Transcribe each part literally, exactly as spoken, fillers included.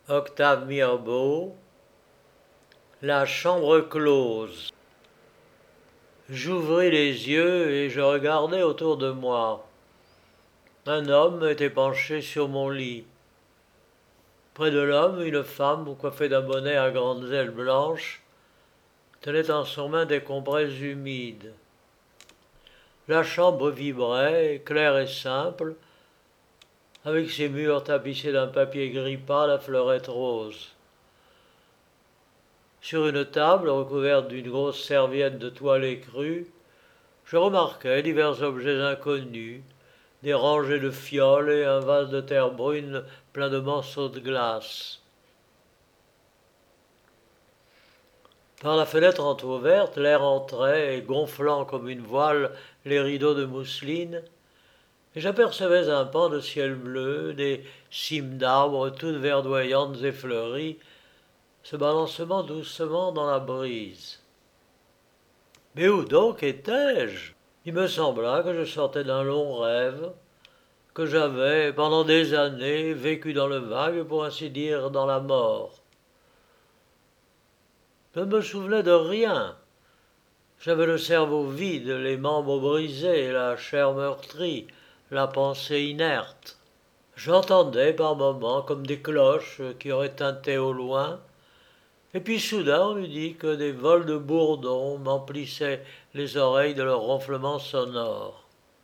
Octave Mirbeau, La chambre close. J'ouvris les yeux et je regardai autour de moi. Un homme était penché sur mon lit. Près de l'homme, une femme coiffée d'un bonnet à grandes ailes blanches tenait en son main des compresses humides. La chambre vibrait, claire et simple, avec ses murs tapissés d'un papier gris pâle à fleurettes roses. Sur une table recouverte d'une grosse serviette de toile écrue, je remarquai divers objets inconnus, des rangées de fioles et un vase de terre brune plein de morceaux de glace. Par la fenêtre entr'ouverte, l'air entrait, et gonflant comme une voile les rideaux de mousseline, et j'apercevais un pan de ciel bleu, des cimes d'arbres toutes verdoyantes et fleuries, se balançant doucement dans la brise. Mais où donc étais-je? Il me sembla que je sortais d'un long rêve, que j'avais, pendant des années, vécu dans le vague, pour ainsi dire, dans la mort. Je ne me souvenais de rien. J'avais le cerveau vide, les membres brisés, la chair meurtrie, la pensée inerte. J'entendais par moments comme des cloches qui auraient tinté au loin, et puis soudain on eût dit que des vols de bourdons m'emplissaient les oreilles de leurs ronflements sonores.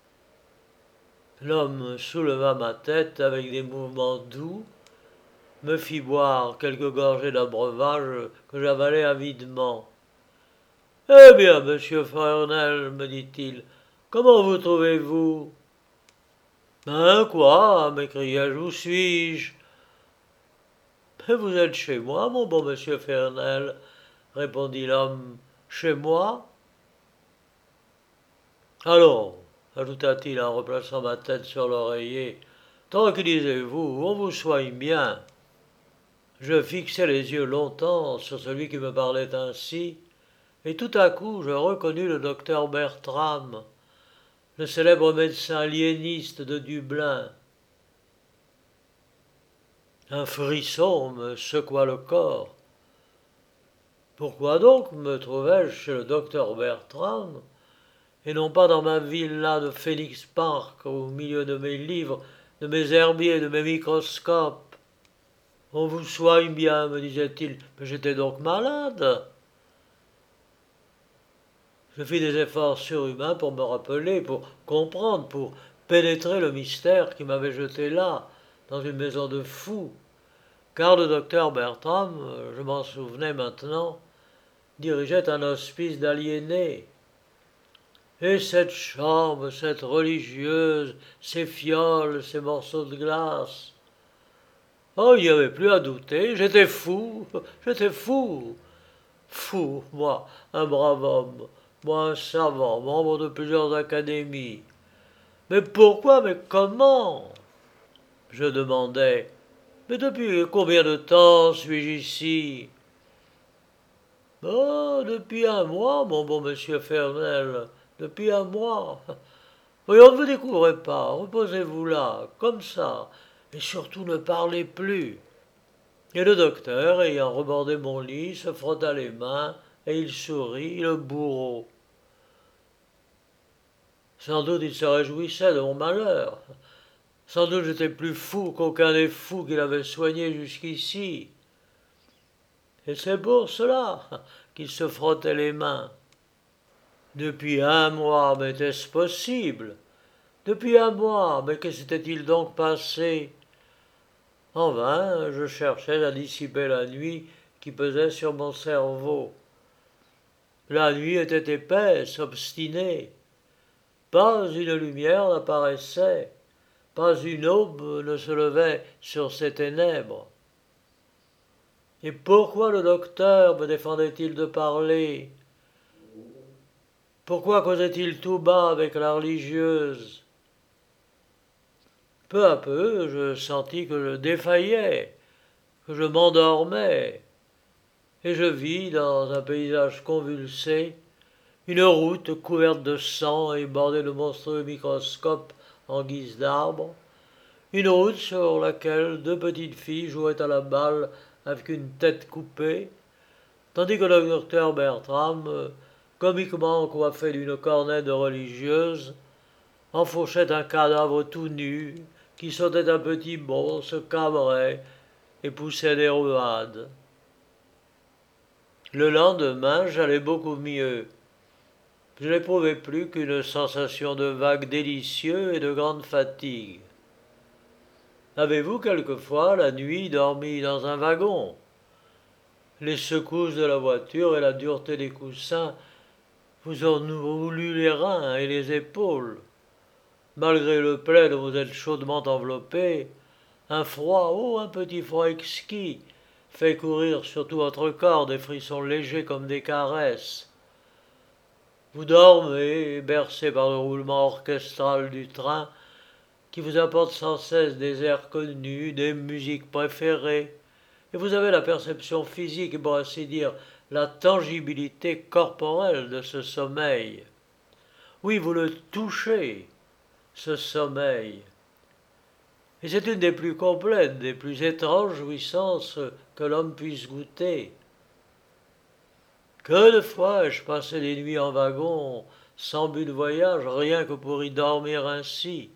L'homme souleva ma tête avec des mouvements doux, me fit boire quelques gorgées d'un breuvage que j'avalai avidement. « Eh bien, monsieur Fernel, me dit-il, comment vous trouvez-vous ?»« Ben quoi, m'écriai-je, où suis-je ?»« Mais vous êtes chez moi, mon bon monsieur Fernel, répondit l'homme. Chez moi ? Allons, ajouta-t-il en replaçant ma tête sur l'oreiller, tranquillisez-vous, on vous soigne bien. Je fixai les yeux longtemps sur celui qui me parlait ainsi, et tout à coup je reconnus le docteur Bertram, le célèbre médecin aliéniste de Dublin. Un frisson me secoua le corps. Pourquoi donc me trouvais-je chez le docteur Bertram, et non pas dans ma villa de Phoenix Park, au milieu de mes livres, de mes herbiers, de mes microscopes? On vous soigne bien, me disait-il, mais j'étais donc malade. Je fis des efforts surhumains pour me rappeler, pour comprendre, pour pénétrer le mystère qui m'avait jeté là, dans une maison de fous. Car le docteur Bertram, je m'en souvenais maintenant, dirigeait un hospice d'aliénés. Et cette chambre, cette religieuse, ces fioles, ces morceaux de glace. Oh, il n'y avait plus à douter, j'étais fou, j'étais fou. Fou, moi, un brave homme, moi un savant, membre de plusieurs académies. Mais pourquoi, mais comment? Je demandais. Mais depuis combien de temps suis-je ici? Oh, depuis un mois, mon bon monsieur Fernel, depuis un mois. Voyons, ne vous découvrez pas, reposez-vous là, comme ça, et surtout ne parlez plus. Et le docteur, ayant rebordé mon lit, se frotta les mains, et il sourit, le bourreau. Sans doute il se réjouissait de mon malheur. Sans doute j'étais plus fou qu'aucun des fous qu'il avait soignés jusqu'ici. Et c'est pour cela qu'il se frottait les mains. Depuis un mois, mais était-ce possible? Depuis un mois, mais que s'était-il donc passé? En vain, je cherchais à dissiper la nuit qui pesait sur mon cerveau. La nuit était épaisse, obstinée. Pas une lumière n'apparaissait, pas une aube ne se levait sur ces ténèbres. Et pourquoi le docteur me défendait-il de parler? Pourquoi causait-il tout bas avec la religieuse? Peu à peu, je sentis que je défaillais, que je m'endormais, et je vis dans un paysage convulsé une route couverte de sang et bordée de monstrueux microscopes en guise d'arbres, Une route sur laquelle deux petites filles jouaient à la balle avec une tête coupée, tandis que le docteur Bertram, comiquement coiffé d'une cornette de religieuse, enfourchait un cadavre tout nu qui sautait un petit bond, se cabrait et poussait des ruades. Le lendemain, j'allais beaucoup mieux. Je n'éprouvais plus qu'une sensation de vague délicieux et de grande fatigue. Avez-vous quelquefois, la nuit, dormi dans un wagon? Les secousses de la voiture et la dureté des coussins vous ont roulé les reins et les épaules. Malgré le plaid dont vous êtes chaudement enveloppé, un froid, oh, un petit froid exquis, fait courir sur tout votre corps des frissons légers comme des caresses. Vous dormez, bercé par le roulement orchestral du train, qui vous apporte sans cesse des airs connus, des musiques préférées, et vous avez la perception physique et pour ainsi dire la tangibilité corporelle de ce sommeil. Oui, vous le touchez, ce sommeil. Et c'est une des plus complètes, des plus étranges jouissances que l'homme puisse goûter. Que de fois ai-je passé des nuits en wagon, sans but de voyage, rien que pour y dormir ainsi.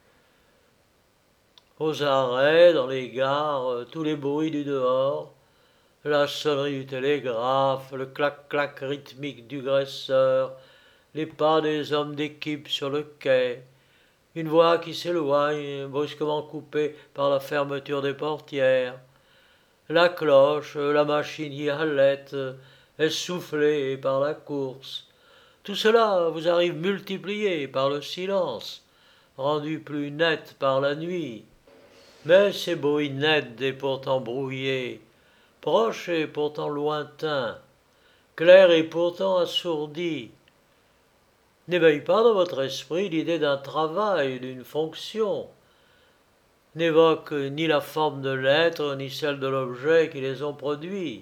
Aux arrêts, dans les gares, tous les bruits du dehors, la sonnerie du télégraphe, le clac-clac rythmique du graisseur, les pas des hommes d'équipe sur le quai, une voix qui s'éloigne, brusquement coupée par la fermeture des portières, la cloche, la machine y halète, essoufflée par la course. Tout cela vous arrive multiplié par le silence, rendu plus net par la nuit. Mais ces bruits nets et pourtant brouillés, proches et pourtant lointains, clairs et pourtant assourdis, n'éveillent pas dans votre esprit l'idée d'un travail, d'une fonction, n'évoquent ni la forme de l'être, ni celle de l'objet qui les ont produits.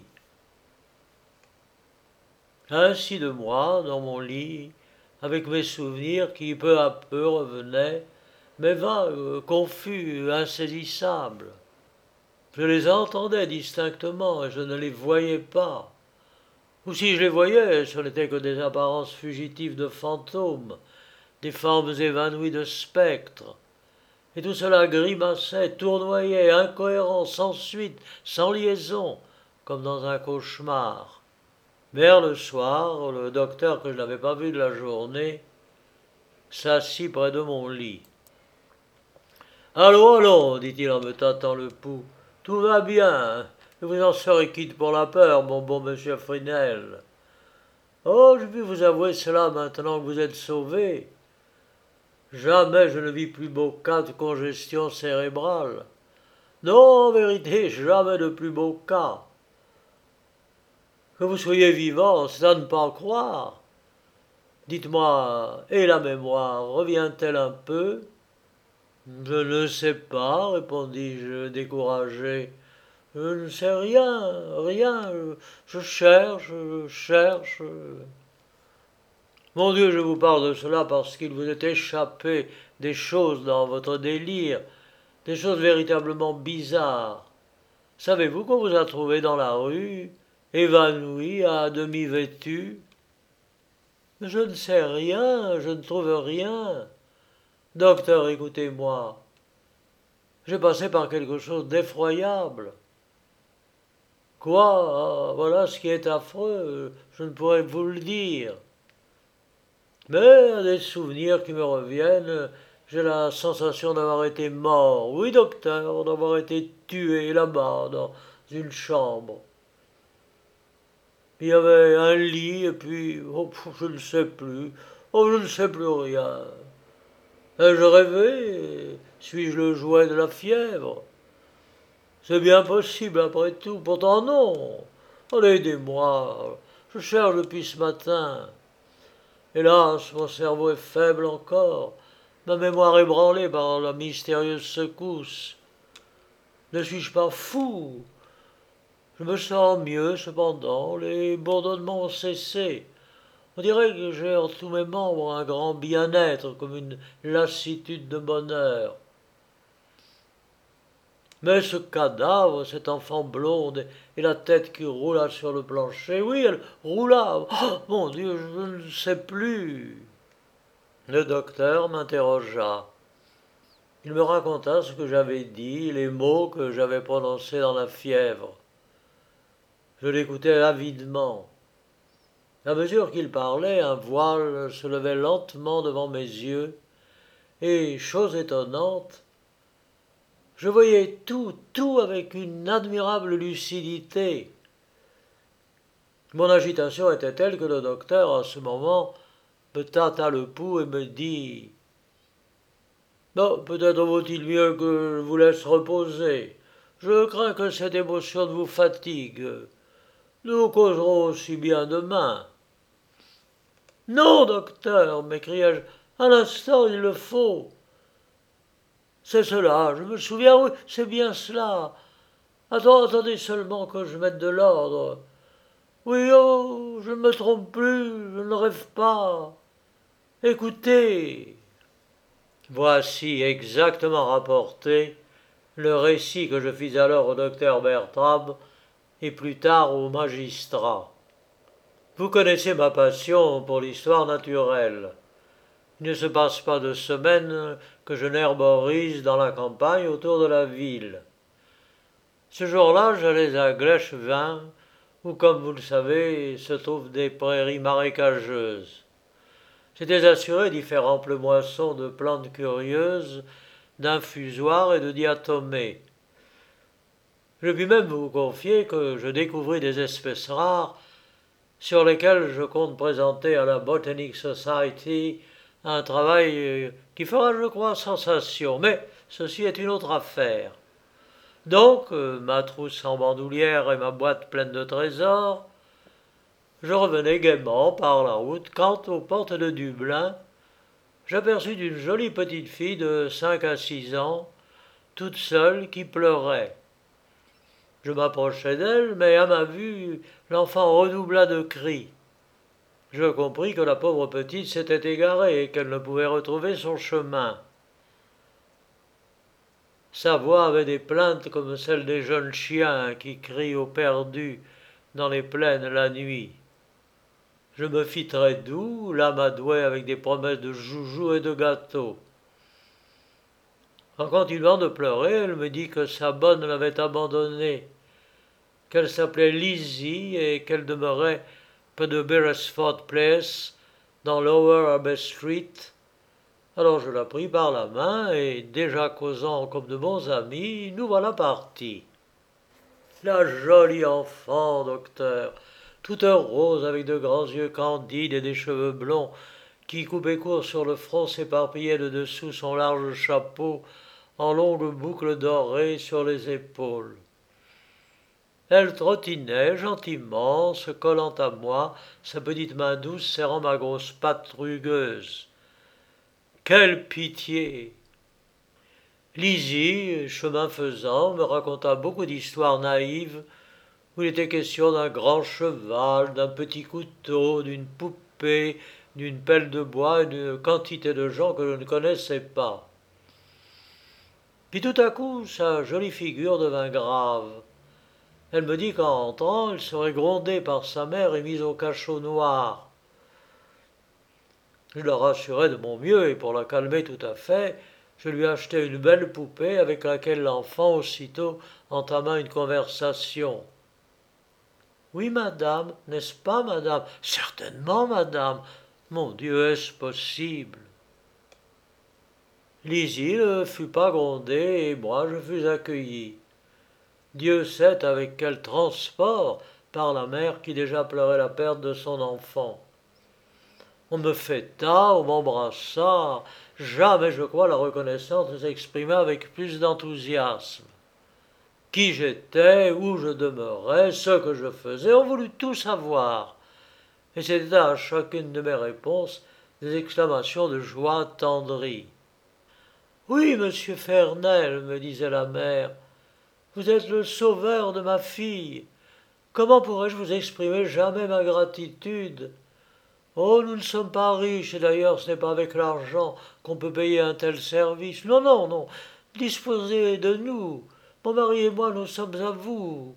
Ainsi de moi, dans mon lit, avec mes souvenirs qui peu à peu revenaient, mais vagues, confus, insaisissables. Je les entendais distinctement et je ne les voyais pas. Ou si je les voyais, ce n'étaient que des apparences fugitives de fantômes, des formes évanouies de spectres. Et tout cela grimaçait, tournoyait, incohérent, sans suite, sans liaison, comme dans un cauchemar. Vers le soir, le docteur, que je n'avais pas vu de la journée, s'assit près de mon lit. « Allons, allons, dit-il en me tâtant le pouls, tout va bien, et vous en serez quitte pour la peur, mon bon monsieur Fresnel. Oh, je puis vous avouer cela maintenant que vous êtes sauvé. Jamais je ne vis plus beau cas de congestion cérébrale. Non, en vérité, jamais de plus beau cas. Que vous soyez vivant, c'est à ne pas en croire. Dites-moi, et la mémoire revient-elle un peu ? Je ne sais pas, répondis-je découragé. Je ne sais rien, rien, je cherche, je cherche. Mon Dieu, je vous parle de cela parce qu'il vous est échappé des choses dans votre délire, des choses véritablement bizarres. Savez-vous qu'on vous a trouvé dans la rue, évanoui, à demi vêtu ? Je ne sais rien, je ne trouve rien. Docteur, écoutez-moi. J'ai passé par quelque chose d'effroyable. Quoi ? Voilà ce qui est affreux, je ne pourrais vous le dire. Mais des souvenirs qui me reviennent, j'ai la sensation d'avoir été mort. Oui, docteur, d'avoir été tué là-bas, dans une chambre. Il y avait un lit, et puis, oh, je ne sais plus, oh, je ne sais plus rien. Ai-je rêvé ? Suis-je le jouet de la fièvre ? C'est bien possible après tout, pourtant non. Allez, aidez-moi, je cherche depuis ce matin. Hélas, mon cerveau est faible encore, ma mémoire ébranlée par la mystérieuse secousse. Ne suis-je pas fou ? Je me sens mieux, cependant, les bourdonnements ont cessé. On dirait que j'ai en tous mes membres un grand bien-être, comme une lassitude de bonheur. Mais ce cadavre, cette enfant blonde et la tête qui roula sur le plancher, oui, elle roula. Oh, mon Dieu, je ne sais plus. Le docteur m'interrogea. Il me raconta ce que j'avais dit, les mots que j'avais prononcés dans la fièvre. Je l'écoutais avidement. À mesure qu'il parlait, un voile se levait lentement devant mes yeux, et, chose étonnante, je voyais tout, tout avec une admirable lucidité. Mon agitation était telle que le docteur, à ce moment, me tâta le pouls et me dit « Non, peut-être vaut-il mieux que je vous laisse reposer. Je crains que cette émotion ne vous fatigue. Nous causerons aussi bien demain. » « Non, docteur, m'écriai-je, à l'instant il le faut. C'est cela, je me souviens, oui, c'est bien cela. Attends, attendez seulement que je mette de l'ordre. Oui, oh, je ne me trompe plus, je ne rêve pas. Écoutez. » Voici exactement rapporté le récit que je fis alors au docteur Bertram et plus tard au magistrat. Vous connaissez ma passion pour l'histoire naturelle. Il ne se passe pas de semaine que je n'herborise dans la campagne autour de la ville. Ce jour-là, j'allais à Glechevin, où, comme vous le savez, se trouvent des prairies marécageuses. J'étais assuré d'y faire ample moisson de plantes curieuses, d'infusoires et de diatomées. Je puis même vous confier que je découvris des espèces rares sur lesquelles je compte présenter à la Botanic Society un travail qui fera, je crois, sensation. Mais ceci est une autre affaire. Donc, euh, ma trousse en bandoulière et ma boîte pleine de trésors, je revenais gaiement par la route quand, aux portes de Dublin, j'aperçus une jolie petite fille de cinq à six ans, toute seule, qui pleurait. Je m'approchai d'elle, mais à ma vue, l'enfant redoubla de cris. Je compris que la pauvre petite s'était égarée et qu'elle ne pouvait retrouver son chemin. Sa voix avait des plaintes comme celles des jeunes chiens qui crient au perdu dans les plaines la nuit. Je me fis très doux, l'âme adouée avec des promesses de joujoux et de gâteaux. En continuant de pleurer, elle me dit que sa bonne l'avait abandonnée, qu'elle s'appelait Lizzie et qu'elle demeurait près de Beresford Place, dans Lower Abbey Street. Alors je la pris par la main et, déjà causant comme de bons amis, nous voilà partis. La jolie enfant, docteur, toute rose avec de grands yeux candides et des cheveux blonds qui, coupés court sur le front, s'éparpillaient de dessous son large chapeau en longues boucles dorées sur les épaules. Elle trottinait gentiment, se collant à moi, sa petite main douce serrant ma grosse patte rugueuse. Quelle pitié! Lizzie, chemin faisant, me raconta beaucoup d'histoires naïves où il était question d'un grand cheval, d'un petit couteau, d'une poupée, d'une pelle de bois et d'une quantité de gens que je ne connaissais pas. Puis tout à coup, sa jolie figure devint grave. Elle me dit qu'en rentrant, elle serait grondée par sa mère et mise au cachot noir. Je la rassurai de mon mieux et pour la calmer tout à fait, je lui achetai une belle poupée avec laquelle l'enfant aussitôt entama une conversation. « Oui, madame, n'est-ce pas, madame ? » ?»« Certainement, madame. Mon Dieu, est-ce possible ?» Lizzie ne fut pas grondée et moi je fus accueilli. Dieu sait avec quel transport par la mère qui déjà pleurait la perte de son enfant. On me fêta, on m'embrassa. Jamais, je crois, la reconnaissance ne s'exprima avec plus d'enthousiasme. Qui j'étais, où je demeurais, ce que je faisais, on voulut tout savoir. Et c'était à chacune de mes réponses des exclamations de joie attendrie. « Oui, monsieur Fernel, me disait la mère, vous êtes le sauveur de ma fille. Comment pourrais-je vous exprimer jamais ma gratitude ? Oh, nous ne sommes pas riches, et d'ailleurs ce n'est pas avec l'argent qu'on peut payer un tel service. Non, non, non, disposez de nous. mon mari et moi, nous sommes à vous,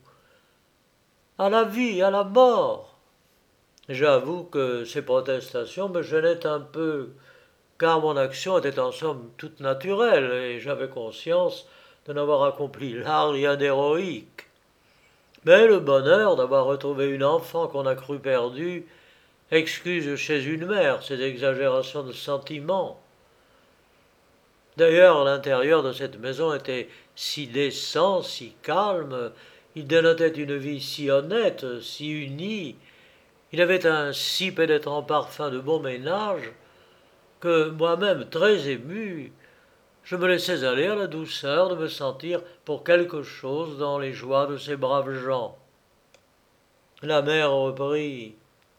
à la vie, à la mort. » J'avoue que ces protestations me gênaient un peu, car mon action était en somme toute naturelle, et j'avais conscience de n'avoir accompli là rien d'héroïque. Mais le bonheur d'avoir retrouvé une enfant qu'on a cru perdue excuse chez une mère ces exagérations de sentiments. D'ailleurs, l'intérieur de cette maison était si décent, si calme, il dénotait une vie si honnête, si unie, il avait un si pénétrant parfum de bon ménage, que moi-même très ému, je me laissais aller à la douceur de me sentir pour quelque chose dans les joies de ces braves gens. La mère reprit.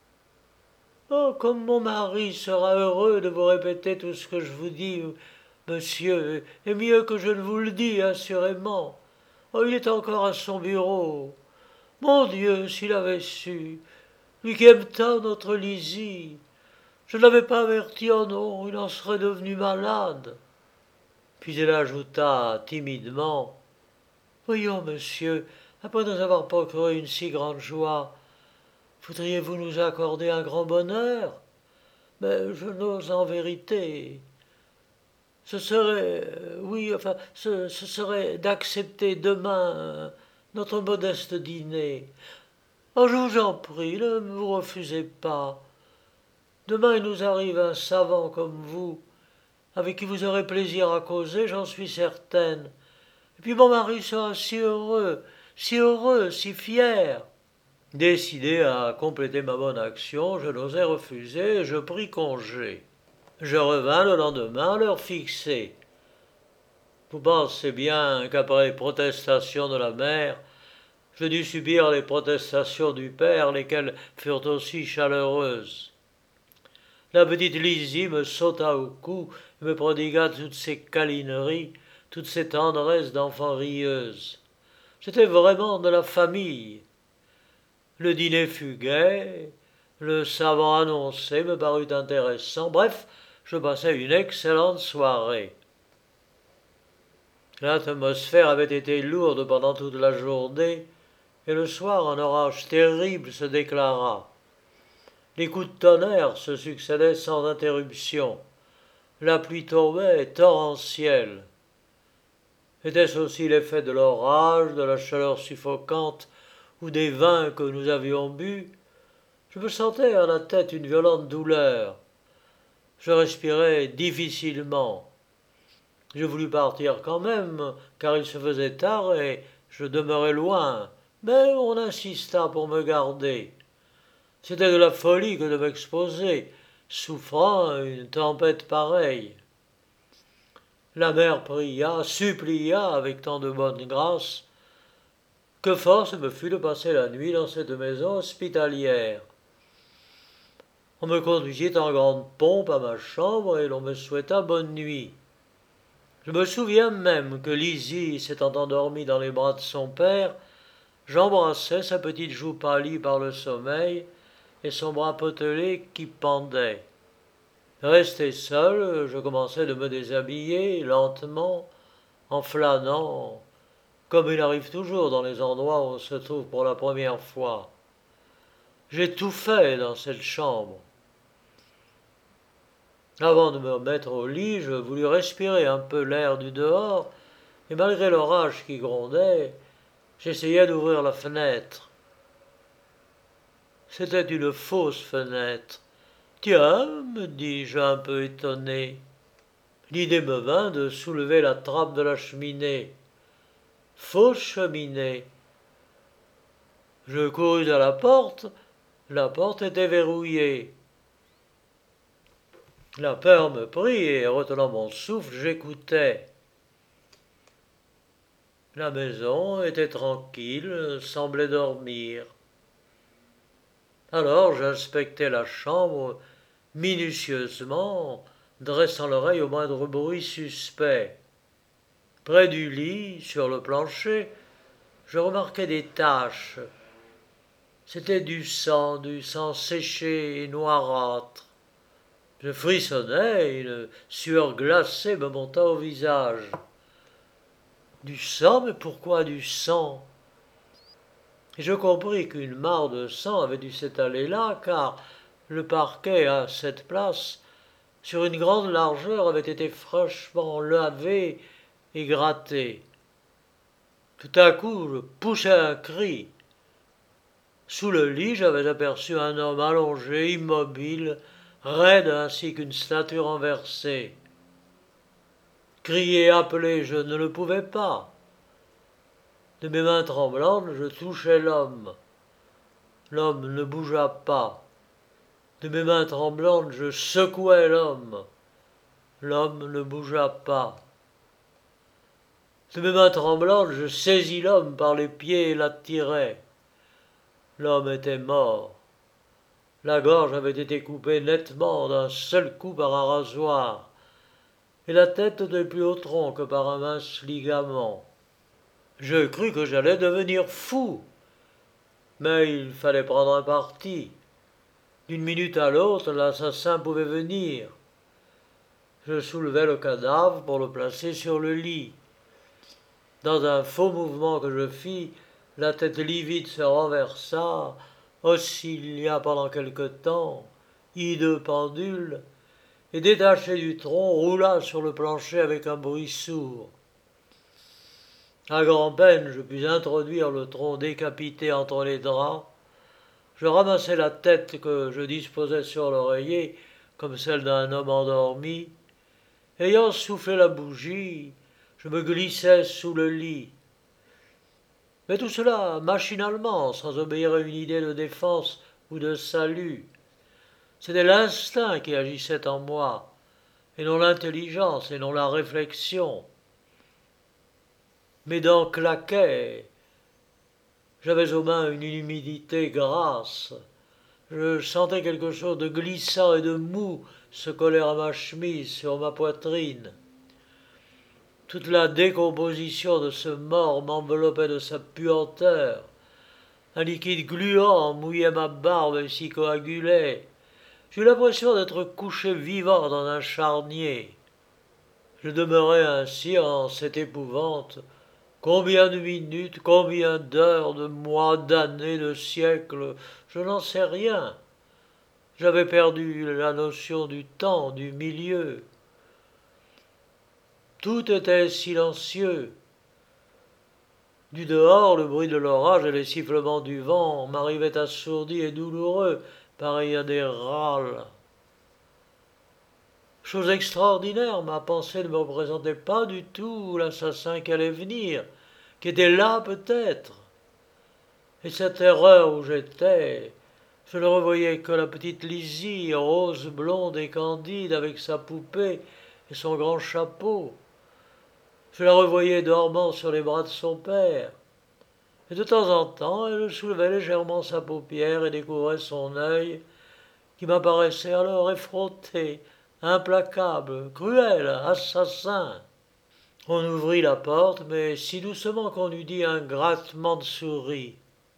« Oh, comme mon mari sera heureux de vous répéter tout ce que je vous dis, monsieur, et mieux que je ne vous le dis, assurément. Oh, il est encore à son bureau. Mon Dieu, s'il avait su, lui qui aime tant notre Lizzie. Je ne l'avais pas averti, oh non, il en serait devenu malade. » Puis elle ajouta timidement. « Voyons, monsieur, après nous avoir procuré une si grande joie, voudriez-vous nous accorder un grand bonheur? Mais je n'ose en vérité. Ce serait, euh, oui, enfin, ce, ce serait d'accepter demain euh, notre modeste dîner. Oh, je vous en prie, ne vous refusez pas. Demain il nous arrive un savant comme vous, avec qui vous aurez plaisir à causer, j'en suis certaine. Et puis mon mari sera si heureux, si heureux, si fier. » Décidé à compléter ma bonne action, je n'osais refuser et je pris congé. Je revins le lendemain à l'heure fixée. Vous pensez bien qu'après les protestations de la mère, je dus subir les protestations du père, lesquelles furent aussi chaleureuses. La petite Lizzie me sauta au cou et me prodigua toutes ses câlineries, toutes ses tendresses d'enfant rieuse. C'était vraiment de la famille. Le dîner fut gai, le savant annoncé me parut intéressant, bref, je passai une excellente soirée. L'atmosphère avait été lourde pendant toute la journée, et le soir un orage terrible se déclara. Les coups de tonnerre se succédaient sans interruption. La pluie tombait torrentielle. Était-ce aussi l'effet de l'orage, de la chaleur suffocante ou des vins que nous avions bus? Je me sentais à la tête une violente douleur. Je respirais difficilement. Je voulus partir quand même, car il se faisait tard et je demeurais loin, mais on insista pour me garder. C'était de la folie que de m'exposer, souffrant à une tempête pareille. La mère pria, supplia avec tant de bonne grâce, que force me fut de passer la nuit dans cette maison hospitalière. On me conduisit en grande pompe à ma chambre et l'on me souhaita bonne nuit. Je me souviens même que Lizzie, s'étant endormie dans les bras de son père, j'embrassais sa petite joue pâlie par le sommeil et son bras potelé qui pendait. Resté seul, je commençais de me déshabiller lentement, en flânant, comme il arrive toujours dans les endroits où on se trouve pour la première fois. J'étouffais dans cette chambre. Avant de me mettre au lit, je voulus respirer un peu l'air du dehors, et malgré l'orage qui grondait, j'essayai d'ouvrir la fenêtre. C'était une fausse fenêtre. « Tiens, me dis-je un peu étonné. » L'idée me vint de soulever la trappe de la cheminée. Fausse cheminée. Je courus à la porte, la porte était verrouillée. La peur me prit et, retenant mon souffle, j'écoutais. La maison était tranquille, semblait dormir. Alors j'inspectai la chambre minutieusement, dressant l'oreille au moindre bruit suspect. Près du lit, sur le plancher, je remarquai des taches. C'était du sang, du sang séché et noirâtre. Je frissonnai et une sueur glacée me monta au visage. Du sang, mais pourquoi du sang? Et je compris qu'une mare de sang avait dû s'étaler là, car le parquet à cette place, sur une grande largeur, avait été fraîchement lavé et gratté. Tout à coup, je poussai un cri. Sous le lit, j'avais aperçu un homme allongé, immobile, raide ainsi qu'une statue renversée. Crier, appeler, je ne le pouvais pas. De mes mains tremblantes, je touchai l'homme. L'homme ne bougea pas. De mes mains tremblantes, je secouai l'homme. L'homme ne bougea pas. De mes mains tremblantes, je saisis l'homme par les pieds et l'attirai. L'homme était mort. La gorge avait été coupée nettement d'un seul coup par un rasoir, et la tête n'était plus au tronc que par un mince ligament. Je crus que j'allais devenir fou, mais il fallait prendre un parti. D'une minute à l'autre, l'assassin pouvait venir. Je soulevai le cadavre pour le placer sur le lit. Dans un faux mouvement que je fis, la tête livide se renversa, oscilla pendant quelque temps, hideux pendule, et détaché du tronc, roula sur le plancher avec un bruit sourd. À grand-peine, je pus introduire le tronc décapité entre les draps. Je ramassai la tête que je disposais sur l'oreiller, comme celle d'un homme endormi. Ayant soufflé la bougie, je me glissai sous le lit. Mais tout cela machinalement, sans obéir à une idée de défense ou de salut. C'était l'instinct qui agissait en moi, et non l'intelligence, et non la réflexion. Mes dents claquaient. J'avais aux mains une humidité grasse. Je sentais quelque chose de glissant et de mou se coller à ma chemise, sur ma poitrine. Toute la décomposition de ce mort m'enveloppait de sa puanteur. Un liquide gluant mouillait ma barbe et s'y coagulait. J'eus l'impression d'être couché vivant dans un charnier. Je demeurai ainsi en cette épouvante. Combien de minutes, combien d'heures, de mois, d'années, de siècles, je n'en sais rien. J'avais perdu la notion du temps, du milieu. Tout était silencieux. Du dehors, le bruit de l'orage et les sifflements du vent m'arrivaient assourdis et douloureux, pareils à des râles. Chose extraordinaire, ma pensée ne me représentait pas du tout l'assassin qui allait venir, qui était là peut-être. Et cette erreur où j'étais, je ne revoyais que la petite Lizzie, rose, blonde et candide, avec sa poupée et son grand chapeau. Je la revoyais dormant sur les bras de son père. Et de temps en temps, elle soulevait légèrement sa paupière et découvrait son œil, qui m'apparaissait alors effronté, implacable, cruel, assassin. On ouvrit la porte, mais si doucement qu'on eût dit un grattement de souris.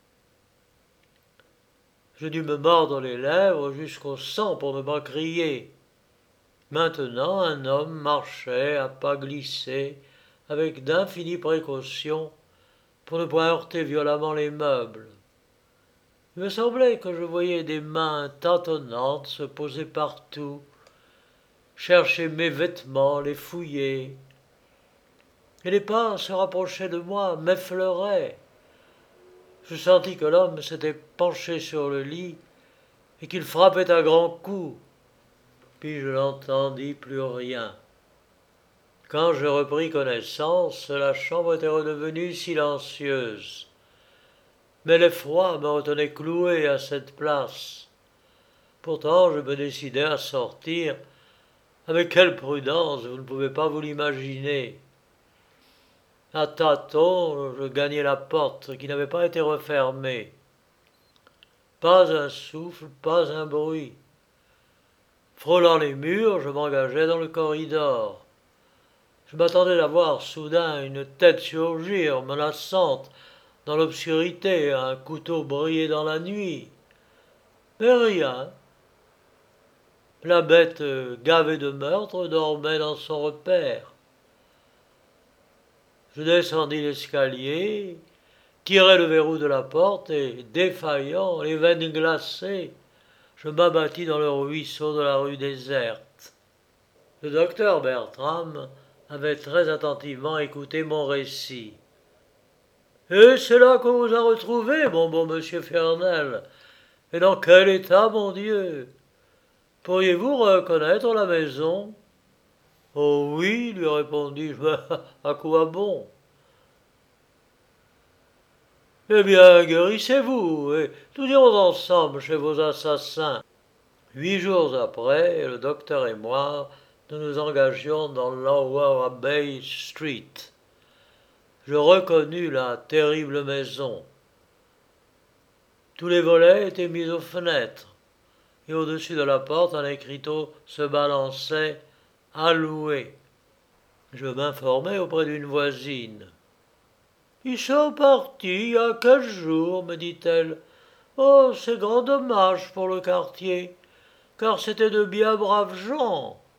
Je dus me mordre les lèvres jusqu'au sang pour ne pas crier. Maintenant, un homme marchait à pas glissés, avec d'infinies précautions, pour ne point heurter violemment les meubles. Il me semblait que je voyais des mains tâtonnantes se poser partout, chercher mes vêtements, les fouiller. Et les pas se rapprochaient de moi, m'effleuraient. Je sentis que l'homme s'était penché sur le lit et qu'il frappait à grands coups. Puis je n'entendis plus rien. Quand je repris connaissance, la chambre était redevenue silencieuse. Mais l'effroi me retenait cloué à cette place. Pourtant, je me décidai à sortir. Avec quelle prudence, vous ne pouvez pas vous l'imaginer. À tâtons, je gagnai la porte qui n'avait pas été refermée. Pas un souffle, pas un bruit. Frôlant les murs, je m'engageai dans le corridor. Je m'attendais à voir soudain une tête surgir, menaçante, dans l'obscurité, un couteau briller dans la nuit. Mais rien. La bête gavée de meurtre dormait dans son repère. Je descendis l'escalier, tirai le verrou de la porte et, défaillant, les veines glacées, je m'abattis dans le ruisseau de la rue déserte. Le docteur Bertram avait très attentivement écouté mon récit. « Et c'est là qu'on vous a retrouvé, mon bon monsieur Fernel. Et dans quel état, mon Dieu? Pourriez-vous reconnaître la maison ?»« Oh oui, lui répondis-je, mais à quoi bon? » ?»« Eh bien, guérissez-vous, et nous irons ensemble chez vos assassins. » Huit jours après, le docteur et moi, nous nous engagions dans Lower Bay Street. Je reconnus la terrible maison. Tous les volets étaient mis aux fenêtres, et au-dessus de la porte, un écriteau se balançait « À louer ». Je m'informai auprès d'une voisine. « Ils sont partis il y a quinze jours, me dit-elle. Oh, c'est grand dommage pour le quartier, car c'était de bien braves gens.